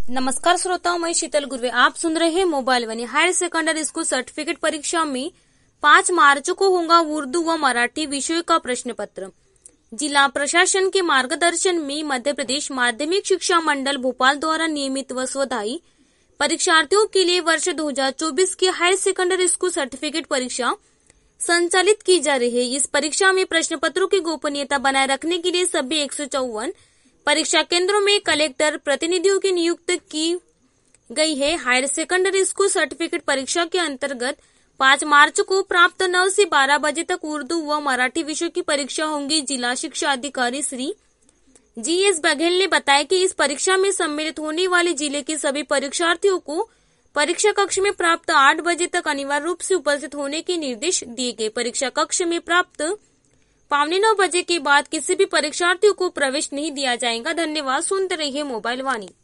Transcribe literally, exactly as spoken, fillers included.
नमस्कार श्रोताओं, मैं शीतल गुर्वे। आप सुन रहे हैं mobile Vani. Higher secondary school certificate परीक्षा में पाँच मार्च को होगा उर्दू व मराठी विषय का प्रश्न पत्र। जिला प्रशासन के मार्गदर्शन में मध्य प्रदेश माध्यमिक शिक्षा मंडल भोपाल द्वारा नियमित व स्वदायी परीक्षार्थियों के लिए वर्ष दो हजार चौबीस की हायर सेकेंडरी स्कूल सर्टिफिकेट परीक्षा संचालित की जा रही है। इस परीक्षा में प्रश्न पत्रों की गोपनीयता बनाए रखने के लिए सभी एक सौ चौवन परीक्षा केंद्रों में कलेक्टर प्रतिनिधियों की नियुक्त की गई है। हायर सेकेंडरी स्कूल सर्टिफिकेट परीक्षा के अंतर्गत पाँच मार्च को प्राप्त नौ से बारह बजे तक उर्दू व मराठी विषय की परीक्षा होंगी। जिला शिक्षा अधिकारी श्री जी एस बघेल ने बताया कि इस परीक्षा में सम्मिलित होने वाले जिले के सभी परीक्षार्थियों को परीक्षा कक्ष में प्राप्त आठ बजे तक अनिवार्य रूप से उपस्थित होने के निर्देश दिए गए। परीक्षा कक्ष में प्राप्त पौने नौ बजे के बाद किसी भी परीक्षार्थियों को प्रवेश नहीं दिया जाएगा। धन्यवाद। सुनते रहिए मोबाइल वाणी।